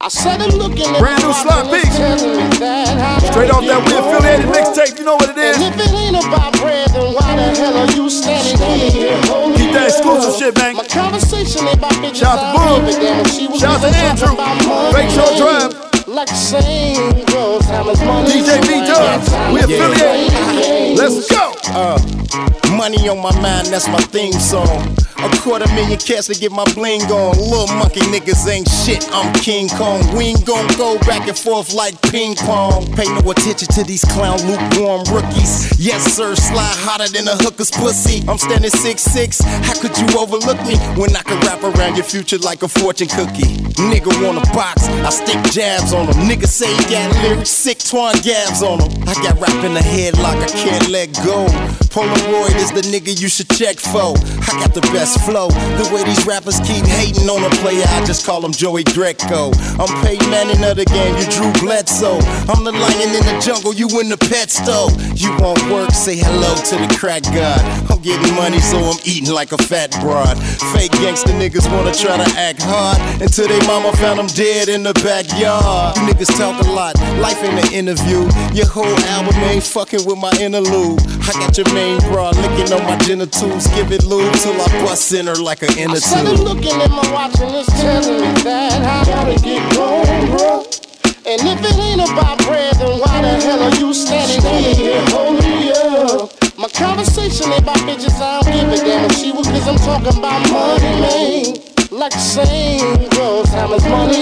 I said I'm looking at brand new Slot Beat. Straight off that We Affiliated mixtape, you know what it is. And if it ain't about bread, then why the hell are you standing here? Keep that exclusive shit, man. My conversation ain't about bitches. Shout out to Boom. Shout out to Andrew. Fake Show Drive. Like the same girl, time is money. DJ B-Dubs, We Affiliated. Let's go. Money on my mind, that's my theme song. $250,000 cash to get my bling on. Little monkey niggas ain't shit, I'm King Kong. We ain't gon' go back and forth like ping pong. Pay no attention to these clown lukewarm rookies. Yes sir, slide hotter than a hooker's pussy. I'm standing 6'6", how could you overlook me when I can wrap around your future like a fortune cookie? Nigga want a box, I stick jabs on them. Nigga say he got lyrics, sick twine gabs on them. I got rap in the headlock, I can't let go. Polaroid is the nigga you should check for. I got the best flow. The way these rappers keep hating on a player, I just call him Joey Greco. I'm Peyton Manning of the game, you Drew Bledsoe. I'm the lion in the jungle, you in the pet store. You want work, say hello to the crack god. I'm getting money, so I'm eating like a fat broad. Fake gangster niggas wanna try to act hard until they mama found them dead in the backyard. You niggas talk a lot, life in the interview. Your whole album ain't fucking with my interlude. I got your main broad licking on my genitals. Give it lube till I bust in her like an inner tube. I started looking at my watch and it's telling me that I gotta get going, bro. And if it ain't about bread, then why the hell are you standing here holding me up? My conversation ain't about bitches, I don't give a damn if she was, cause I'm talking about money, man. Like the same girl, time is money